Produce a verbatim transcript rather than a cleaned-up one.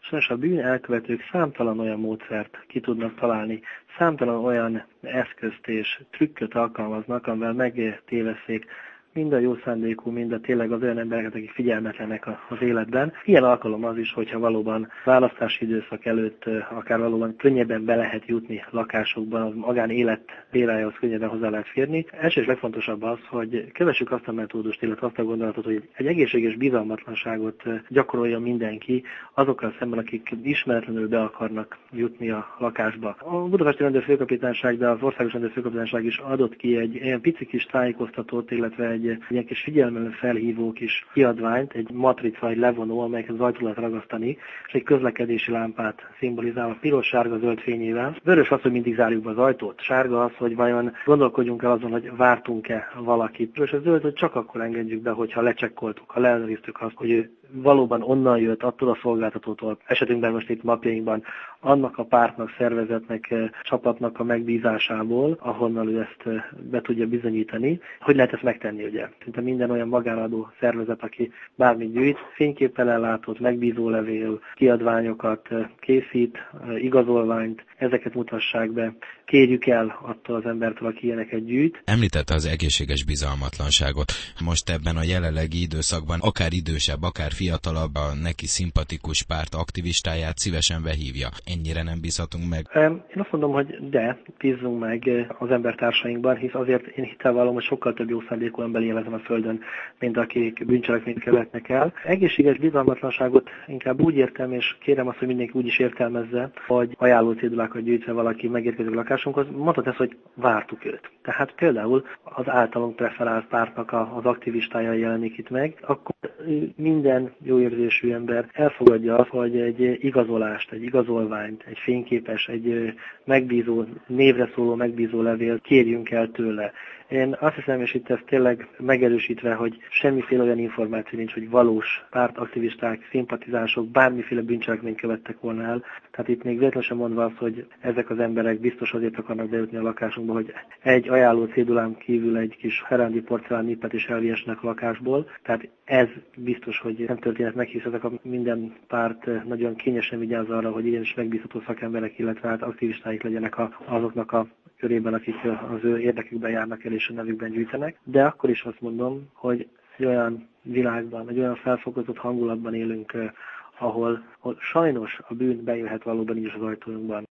Sajnos a bűn elkövetők számtalan olyan módszert ki tudnak találni, számtalan olyan eszközt és trükköt alkalmaznak, amivel megtévesszék mind a jó szándékú, mind a tényleg az olyan embereket, akik figyelmetlenek az életben. Ilyen alkalom az is, hogyha valóban választási időszak előtt akár valóban könnyebben be lehet jutni lakásokban, az magán élet térájához könnyebben hozzá lehet férni. Első és legfontosabb az, hogy kövessük azt a metódust, illetve azt a gondolatot, hogy egy egészséges bizalmatlanságot gyakorolja mindenki azokkal szemben, akik ismeretlenül be akarnak jutni a lakásba. A Budapesti Rendőrfőkapitányság, de az Országos Rendőrfőkapitányság is adott ki egy ilyen pici kis tájékoztatót, illetve egy egy ilyen kis figyelmelő felhívó kis kiadványt, egy matrica, egy levonó, amelyeket az ajtó lehet ragasztani, és egy közlekedési lámpát szimbolizál a piros, sárga, zöld fényével. Vörös az, hogy mindig zárjuk be az ajtót. Sárga az, hogy vajon gondolkodjunk el azon, hogy vártunk-e valakit. És a zöld, hogy csak akkor engedjük be, hogyha lecsekkoltuk, ha leellenőriztük azt, hogy ő valóban onnan jött, attól a szolgáltatótól, esetünkben most itt napjainkban, annak a pártnak, szervezetnek, csapatnak a megbízásából, ahonnan ő ezt be tudja bizonyítani. Hogy lehet ezt megtenni, ugye? Szinte minden olyan magánadó szervezet, aki bármit gyűjt, fényképpel ellátott, megbízólevél, kiadványokat készít, igazolványt, ezeket mutassák be. Kérjük el attól az embertől, aki ilyeneket gyűjt. Említette az egészséges bizalmatlanságot. Most ebben a jelenlegi időszakban akár idősebb, akár fiatalabb, a neki szimpatikus párt aktivistáját szívesen behívja. Ennyire nem bízhatunk meg? Én azt mondom, hogy de, bízzunk meg az embertársainkban, hisz azért én hitelvallom, hogy sokkal több jó szándékú ember él ezen a földön, mint akik bűncselekményt követnek el. Egészséges bizalmatlanságot inkább úgy értem, és kérem azt, hogy mindenki úgy is értelmezze, hogy ajánló cédulákat gyűjtve valaki megérkezik a lakásunkhoz, mondhat ezt, hogy vártuk őt. Tehát például az általunk preferált pártnak az aktivistája jelenik itt meg, akkor minden jó érzésű ember elfogadja azt, hogy egy igazolást, egy igazolványt, egy fényképes, egy megbízó, névre szóló megbízó levél kérjünk el tőle. Én azt hiszem, és itt ez tényleg megerősítve, hogy semmiféle olyan információ nincs, hogy valós pártaktivisták, szimpatizánsok bármiféle bűncselekményt követtek volna el. Tehát itt még véletlenül sem mondva az, hogy ezek az emberek biztos azért akarnak bejutni a lakásunkba, hogy egy ajánló cédulán kívül egy kis herendi porcelán nippet is elviessenek a lakásból. Tehát ez biztos, hogy nem történhet meg, hisz ezek a minden párt nagyon kényesen vigyáz arra, hogy igenis megbízható szakemberek, illetve hát aktivistáik legyenek a, azoknak a körében, akik az ő érdekükben járnak el és a nevükben gyűjtenek. De akkor is azt mondom, hogy egy olyan világban, egy olyan felfokozott hangulatban élünk, ahol, ahol sajnos a bűn bejöhet valóban így az ajtónkban.